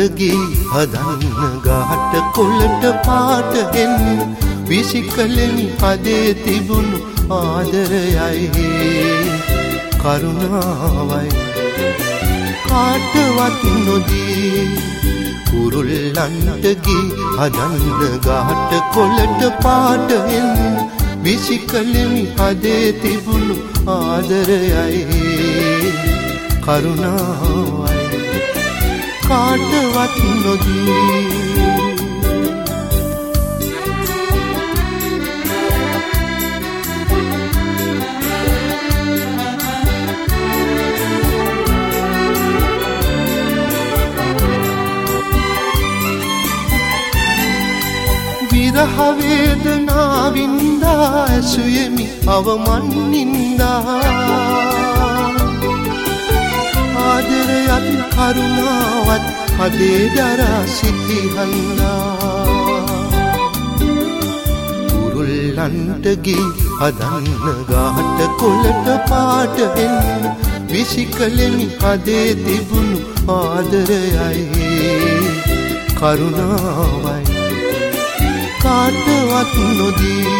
ගී හදන්න ගහට කොළට පාට එන්න විසිකලෙමි හදේ තිබුණු ආදරයයි කරුණාවයි කාටවත් නොදී කුරුල්ලන්ට ගී හදන්න ගහට කොළට පාට එන්න විසිකලෙමි හදේ තිබුණු ආදරයයි කරුණාවයි කාටවත් නොදී විරහ වේදනාවින්දා ඇසුයෙමි අවමන්නින්දා ආදරයත් කරුණාවත් හදේ දරා සිටිහන්දා කුරුල්ලන්ට ගී හදන්න ගහට කොළට පාට එන්න විසිකලෙමි හදේ තිබුණු ආදරයයි කරුණාවයි කාටවත් නොදී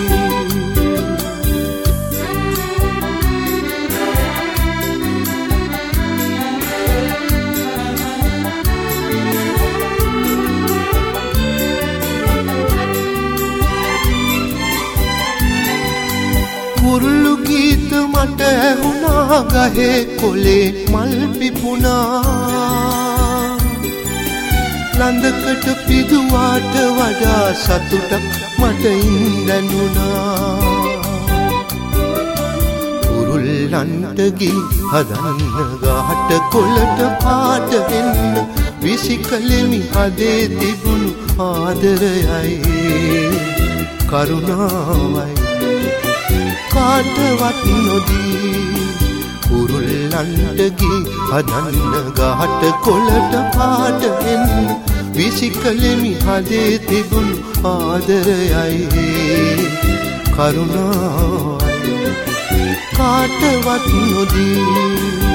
කුරුළු ගීත මට ඇහුණා ගහේ කොලේ මල් පිපුණා ලන්දකට පිදුවාට වඩා සතුටක් මට ඉඳනුණා කුරුල්ලන්ට ගී හදන්න ගහට කොළට පාට එන්න විසිකලෙමි හදේ තිබුණු ආදරයයි කරුණාවයි කාටවත් නොදී කුරුල්ලන්ට ගී හදන්න ගහට කොළට පාට එන්න විසිකලෙමි හදේ තිබුණු ආදරයයි කරුණාවයි කාටවත් නොදී